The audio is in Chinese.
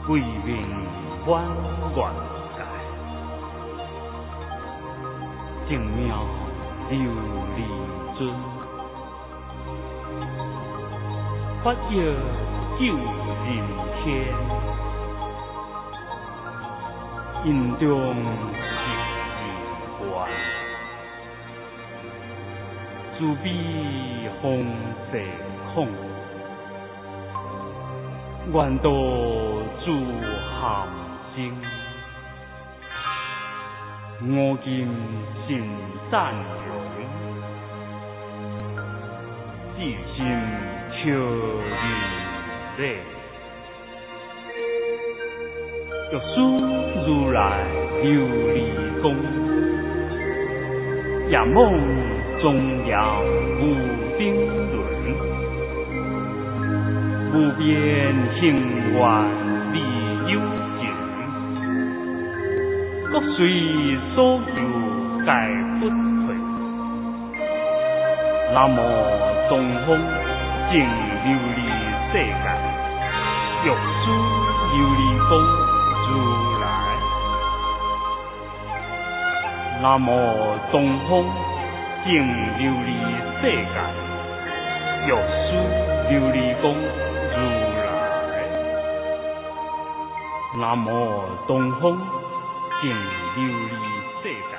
为民万愿界，正妙琉璃尊，法药救人天，因中是人观，慈悲方世空。愿道诸含生，我今心赞容，至心求人礼。欲书如来琉璃光，夜梦中阳无丁伦。无边行愿离有情，各随所求皆不退。南无东方正琉璃世界，欲书琉璃光如来。南无东方正琉璃世界，欲书琉璃光。如来，南无东方正琉璃世界。